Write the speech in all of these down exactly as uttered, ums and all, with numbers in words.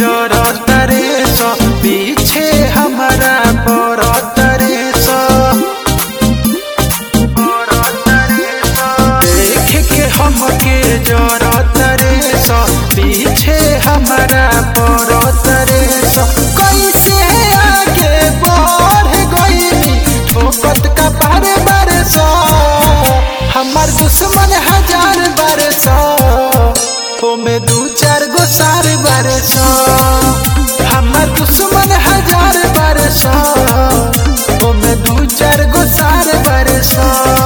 जरूरत रे सो पीछे हमारा पड़त रे सो देख के हमके जरूरत रे सो पीछे हमारा पड़त रे सो कैसे आगे बढ़ गई ठोकत का पार बरसो हमार दुश्मन हजार बरसो में दू चार गो सार बरसो हमार दुश्मन हजार बरसो में दू चार गो सार बरसो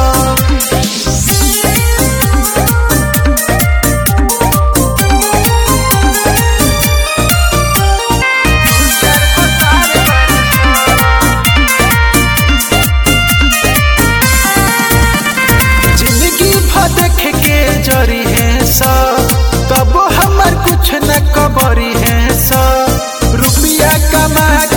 जिंदगी भर देख के जरी है सा तब हमार कुछ न कबरी है सा रुपया कमा